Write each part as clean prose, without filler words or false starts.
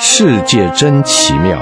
世界真奇妙，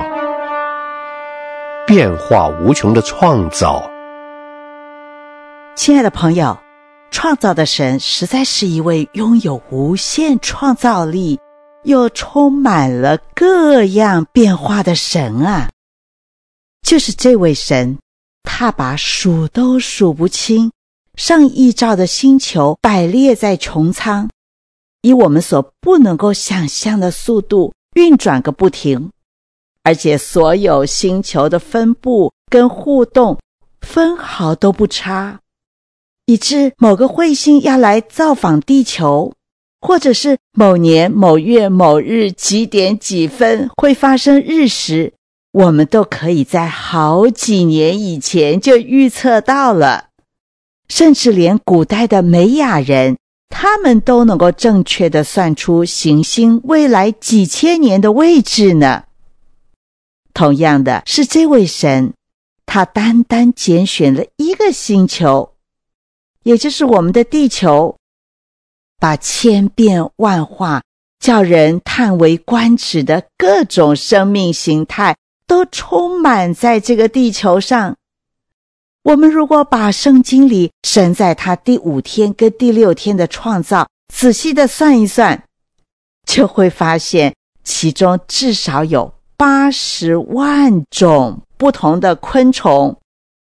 变化无穷的创造。 亲爱的朋友，创造的神实在是一位拥有无限创造力又充满了各样变化的神啊！就是这位神，他把数都数不清上亿兆的星球摆列在穹苍，以我们所不能够想象的速度运转个不停，而且所有星球的分布跟互动分毫都不差，以致某个彗星要来造访地球，或者是某年某月某日几点几分会发生日食，我们都可以在好几年以前就预测到了。甚至连古代的美雅人，他们都能够正确地算出行星未来几千年的位置呢。同样的是这位神，他单单拣选了一个星球，也就是我们的地球，把千变万化叫人叹为观止的各种生命形态都充满在这个地球上。我们如果把圣经里神在他第5天跟第6天的创造仔细的算一算，就会发现其中至少有80万种不同的昆虫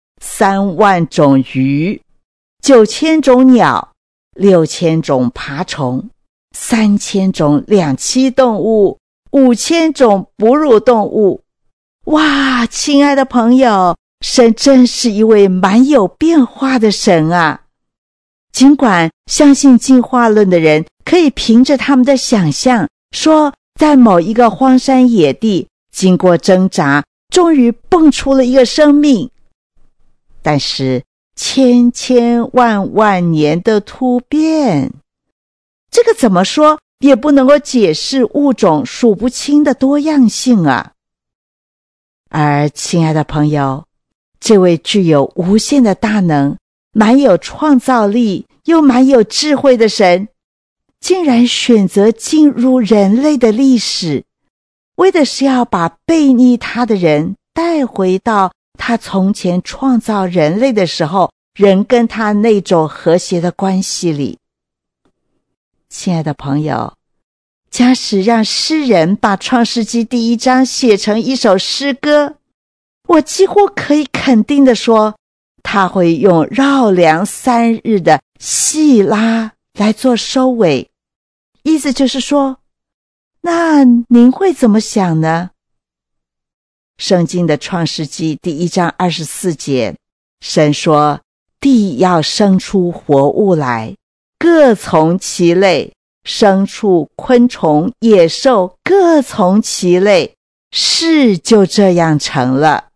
，3万种鱼，9000种鸟，6000种爬虫，3000种两栖动物，5000种哺乳动物。哇，亲爱的朋友，神真是一位蛮有变化的神啊！尽管相信进化论的人可以凭着他们的想象说，在某一个荒山野地经过挣扎终于蹦出了一个生命，但是千千万万年的突变，这个怎么说也不能够解释物种数不清的多样性啊！而亲爱的朋友，这位具有无限的大能，蛮有创造力又蛮有智慧的神，竟然选择进入人类的历史，为的是要把悖逆他的人带回到他从前创造人类的时候，人跟他那种和谐的关系里。亲爱的朋友，假使让诗人把创世纪第1章写成一首诗歌，我几乎可以肯定地说，他会用绕梁3日的细拉来做收尾。意思就是说，那您会怎么想呢？圣经的创世纪第1章24节，神说，地要生出活物来，各从其类，牲畜、昆虫、野兽各从其类，事就这样成了。